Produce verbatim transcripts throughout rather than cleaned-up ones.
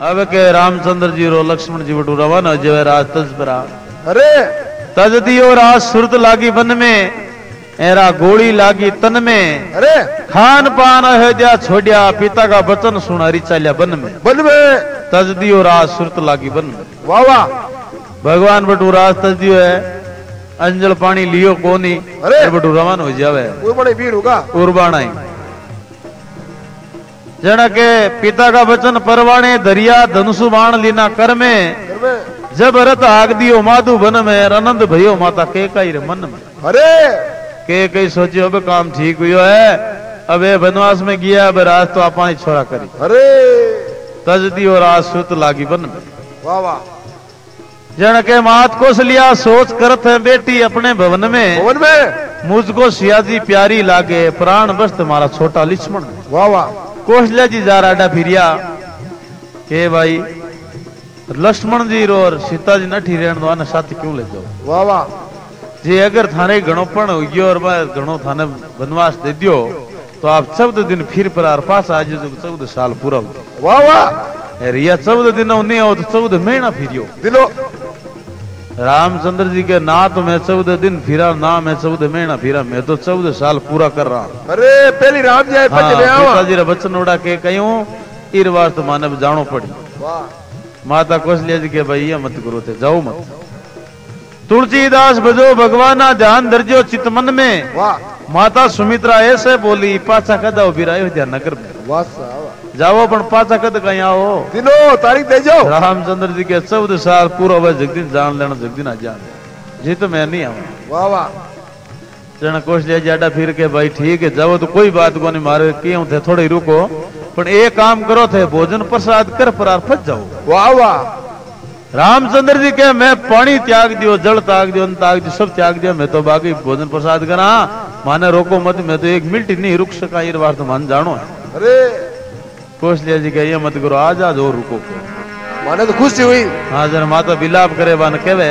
अब के रामचंद्र जी रो लक्ष्मण जी बटू रवाना जो राज तज पर अरे तज दियो राज सुरत लागी वन में एरा गोली लागी तन में। अरे खान पान अयोध्या छोड़िया पिता का वचन सुना रिचालिया बन में। बन में तज दियो राज सुरत लागी बन में। वाह वाह भगवान बटू राज तज दियो है अंजल पानी लियो कोनी। अरे बटू रवान हो जावे वो बड़े वीर होगा उर्बाणाई जना के पिता का वचन परवाणे दरिया धनुषु बाण लीना कर में। जब रथ आग दियो माधु बन में आनंद भयो माता के कई मन में। अरे के कई सोचियो अब काम ठीक हुआ है अब ये वनवास में गया अब राज तो आपा ही छोड़ा करी। अरे तज दियो राज सुत लागी बन में। वाह वाह जन के मात को लिया सोच करत है बेटी अपने भवन में। भवन में मुझको सियाजी प्यारी लागे प्राण बस्त हमारा छोटा लक्ष्मण। वाह वाह कौशल्या जी जा राडा फिरिया के भाई लक्ष्मण जी रो और सीता जी नठी रहन दो ने साथ क्यों ले जाओ। वाह वाह जी अगर थाने घणोपण हो गयो और मैं घणो थाने वनवास दे दियो तो आप चौदह दिन फिर पर आर पास आज जो चौदह साल पूरा हो। वाह वाह रिया चौदह दिन नहीं हो तो चौदह महीना फिरियो दिलो। रामचंद्र जी के ना तो मैं चौदह दिन फिरा ना मैं चौदह महीना फिरा मैं तो चौदह साल पूरा कर रहा हूँ। अरे पहली राम जी पिताजी रे बचन उड़ा के कयूं इर बार तो माने जानो पड़ी। माता कौशल्या जी के भाई ये मत करो थे जाओ मत। तुलसीदास बजो भगवाना ध्यान दर्जो चित मन में। वाह माता सुमित्रा ऐसे बोली पाचा कदा बिरायो ध्यान नगर में। वाह जाओ पण पाचा कद कहीं आओ दिनो तारीख दे जाओ। रामचंद्र जी के चौदह साल पूरा हुआ जगदीन जान लेना जगदीन आ जान जी तो मैं नहीं आऊँ। वाह वाह जन कौशल्या जाडा फिर के भाई ठीक है जाओ तो कोई बात को नहीं मारे क्यों थे थोड़े रुको पण एक काम करो थे भोजन प्रसाद कर पर फंस जाओ। वाह वाह रामचंद्र जी के मैं पानी त्याग दियो जल त्याग दियो त्याग दियो सब त्याग दिया मैं तो बाकी भोजन प्रसाद करा माने रोको मत मैं तो एक मिनट नहीं रुक सका ये बात तो मान जानो है। अरे कौशल्या जी के ये मत करो आज आज और रुको माने तो खुशी हुई। हाँ जरा माता विलाप करे बान केवे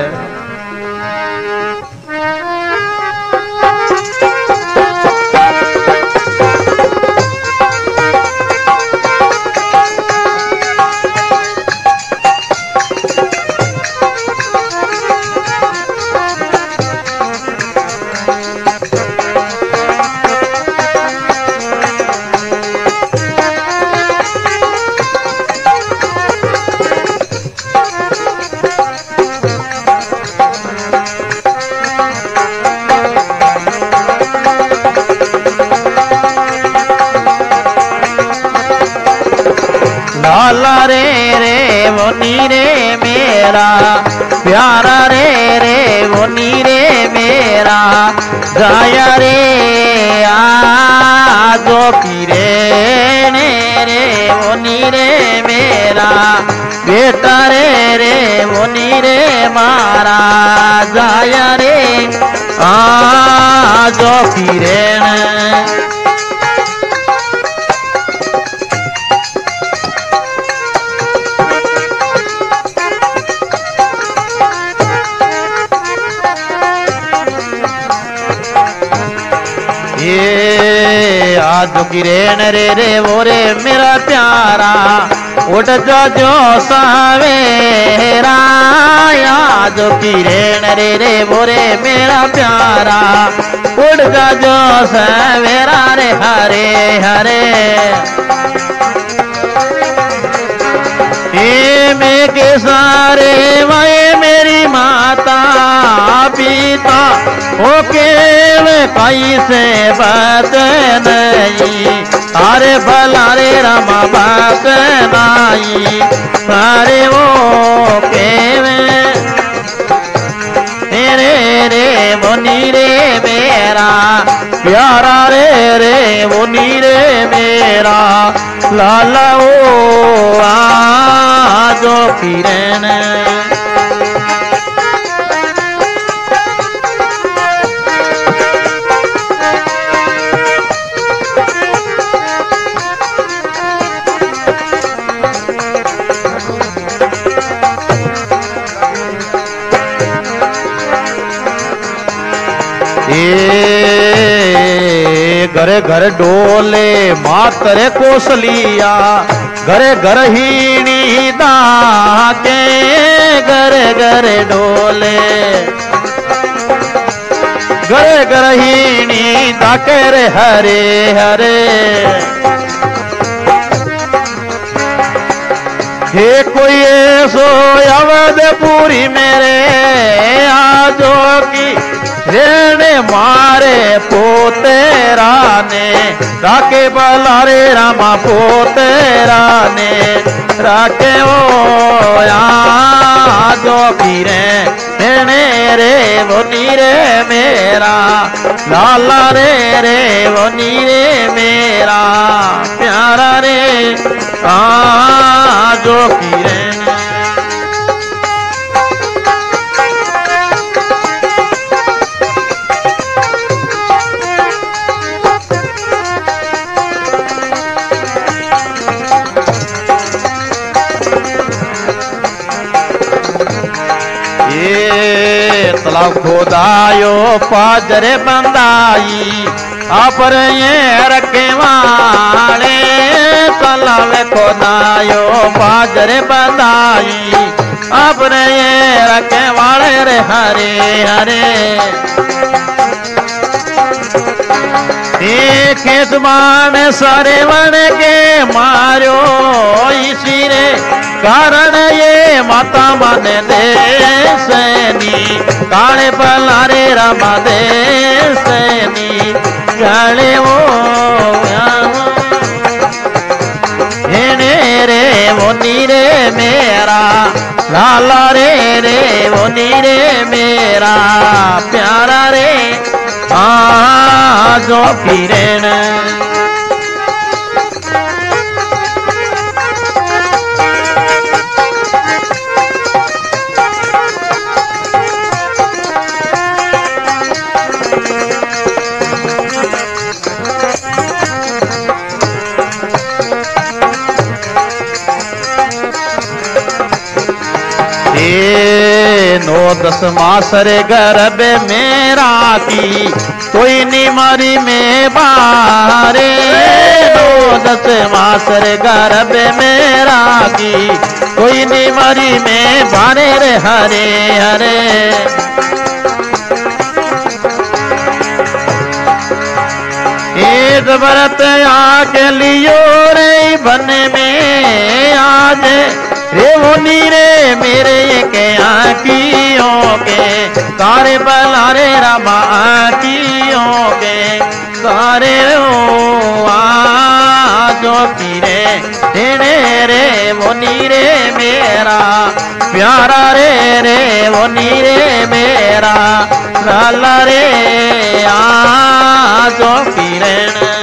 लाला रे रे वो नीरे मेरा प्यारा रे रे वो नीरे मेरा गाया रे आजो पीरे ने रे वो नीरे मेरा बेटा रे रे वो नीरे मारा जाया रे आजो पीरे ने। आज किरेन रे रे वो रे मेरा प्यारा उठ जा जो सवेरा आज किरेन रे रे वो रे मेरा प्यारा उठ जा जो सवेरा रे हरे हरे हे में के सारे वाए मेरी माता पिता ओके कई से बात नहीं अरे भला रे रमा बात नहीं सारे वो के रे रे वो नीरे मेरा प्यारा रे रे वो नीरे मेरा लाला ओ आजो किरण घरे घर डोले मातरे कोसलिया घरे घर हीणी दा घरे घरे डोले घरे घरहीणी दाकर हरे हरे हे कोई ऐसो अवधपुरी मेरे आजो की रेणे मारे पोते राने राके बलारे रामा पोते राने राके ओ आजो की रे रेणे रे वो नीरे मेरा लाला रे रे वो नीरे मेरा प्यारा रे आजो की रे तालाब खोदायो पाजरे बंदाई आपर ये रखे वाले तालाब खोदायो पाजरे बंदाई आपर ये रखे वाले रे हरे हरे खेत मान सारे वन के मारो इसी रे कारण ये माता मन दे सैनी काले पलारे रमा दे सैनी काले वो हेने रे वो नीरे मेरा लाला रे रे वो नीरे मेरा प्यारा रे आजो किरण नो दस मासरे गर्भ मेरा की कोई नहीं मरी में बारे नो दस मासरे गर्भ मेरा की कोई नहीं मरी में बारे रे हरे हरे एक व्रत आके लियो रे बन में आज रे वो नीरे मेरे के आँखियों के तारे बलारे रमा आँखियों के तारे ओ आजो की रे तेरे रे वो नीरे मेरा प्यारा रे रे वो नीरे मेरा लाला रे आजो की रे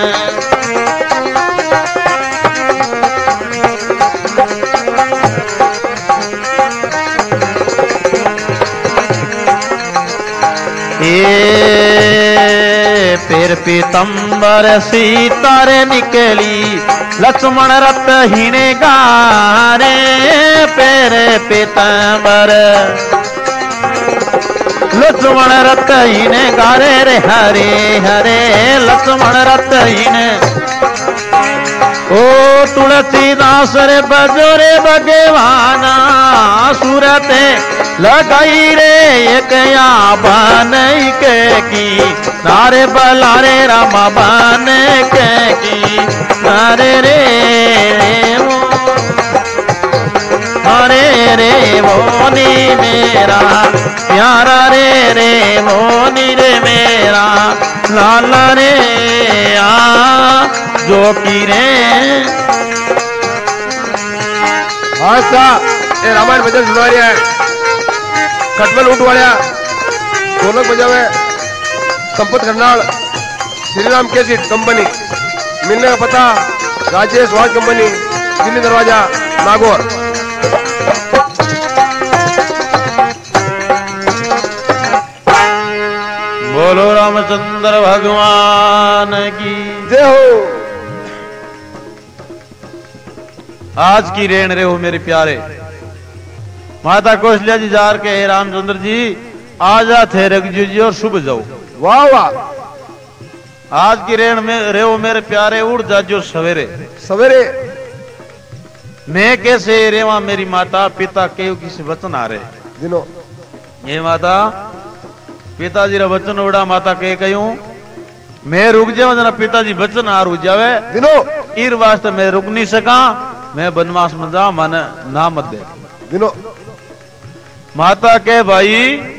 फिर पीतंबर सीतार निकली लक्ष्मण रत हिने गारे फिर पीतंबर लक्ष्मण रत हिने गारे रे हरे हरे लक्ष्मण रत हिने ओ तुलसीदास रे बजोरे भगवाना सूरत लगाई रे एक या बन के की नारे बलारे रामा बन के की नारे रे वो हरे रे वो नी मेरा प्यारा रे रे वो नी रे मेरा लाला रे आ जो की रे आशा ये रामायण भजन सुना रही है खटमल उठवाया ढोलक बजावे संपत करनाल श्रीराम कैसेट कंपनी मिलने का पता राजेश वाज कंपनी दिल्ली दरवाजा नागौर। बोलो रामचंद्र भगवान की जय हो। आज की रेण रे हो मेरे प्यारे माता कौशल्या जी जार के हे रामचंद्र जी आजा थे रघु जी और शुभ जाओ। वाह वाह। आज की रेण में रे हो मेरे प्यारे उड़ जाजो सवेरे सवेरे मैं कैसे रेवा मेरी माता पिता के किसी वचन आ रहे दिनो ये माता पिताजी रा वचन उड़ा माता के कहूं मैं रुक जाऊं जना पिताजी वचन आ रुक जावे दिनो ईर वास्ते मैं रुक नहीं सका मैं बनवास में जा माने ना मत दे दिनो माता के भाई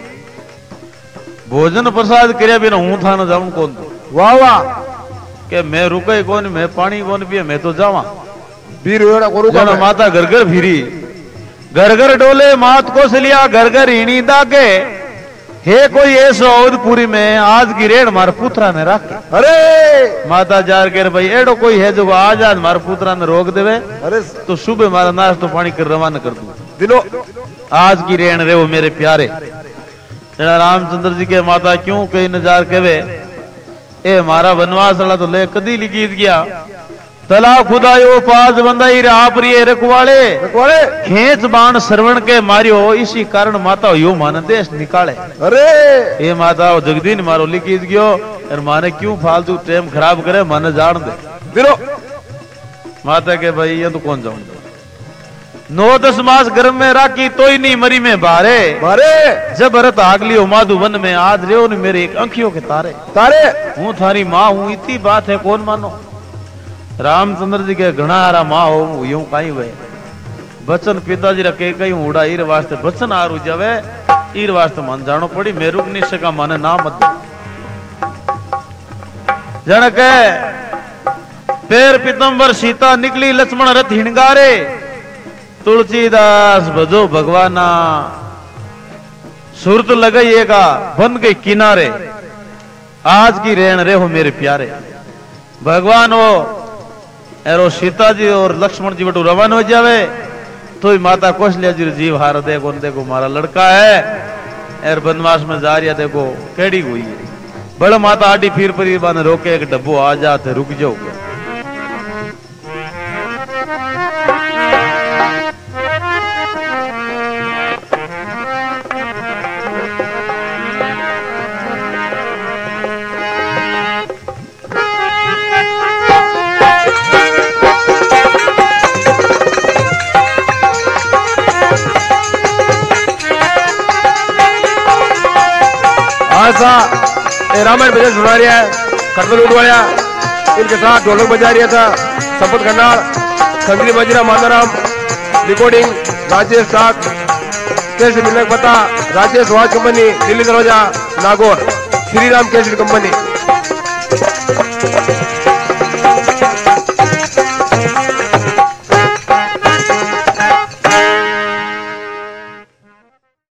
भोजन प्रसाद करे बिना हूं था न जाऊं कौन वाह वाह के मैं रुके कौन मैं पानी कौन पिए मैं तो जावा बीर वेड़ा कोरू का माता घर घर फिरी घर घर डोले मात को सलिया घर घर हीणी दागे हे कोई ऐसा औदपुरी में आज की रेड़ मार पुत्रा ने रखे अरे माता जार के भाई एडो कोई है जो आज आज मार पुत्रा ने रोक देवे अरे तो सुबह मारा नाश्तो पानी कर रवाना कर दूं दिनो आज की रेण रे वो मेरे प्यारे रामचंद्र जी के माता क्यों कई नजार केवे ए मारा वनवास वाला तो ले कदी लिखीत गया तला खुदायो पास बंदाई रे आप रिये रखवाले रखवाले खेच बाण श्रवण के मारियो इसी कारण माता यो मान देश निकाले अरे ये माता जगदीन मारो लिखीत गयो और माने क्यों फालतू टाइम खराब करे माने जान दे दिनो माता के भाई ये तो कौन जाऊंगा नौ दस मास गर्भ में राखी तो ही नहीं मरी में बारे बारे जब भरत आगलियो माधु वन में आज रे ने मेरे एक अंखियों के तारे तारे हूँ थारी माँ हूँ इतनी बात है कौन मानो रामचंद्र जी के घना हारा माँ हो यूं कहीं वे बचन पिताजी रखे कहीं उड़ा ईर वास्ते बचन आरू जावे ईर वास्ते मन जानो पड़ी मैं रुक नहीं सका माने ना मत जन के पैर पितंबर सीता निकली लक्ष्मण रथ हिणगारे तुलसीदास भजो भगवाना सुरत लगाइएगा बन गई किनारे आज की रेण रे हो मेरे प्यारे भगवान हो एरो सीता जी और लक्ष्मण जी बटू रवान हो जावे तो ही माता कौशल्या जी जीव हार देखो देखो मारा लड़का है एर बनवास में जा रहा देखो केड़ी हुई है बड़ा माता आडी फिर परिवार ने रोके एक डब्बो आ जाते रुक जाओ ऐसा रामायण भजन सुना रहा है खटमल उठवाया इनके साथ ढोलक बजा रहा था संपत खन्नाड़ खंगरी मजरा माताराम रिकॉर्डिंग राजेश साग कैसे मिलने का पता राजेश वाच कंपनी दिल्ली दरवाजा नागौर श्री राम कैसेट कंपनी।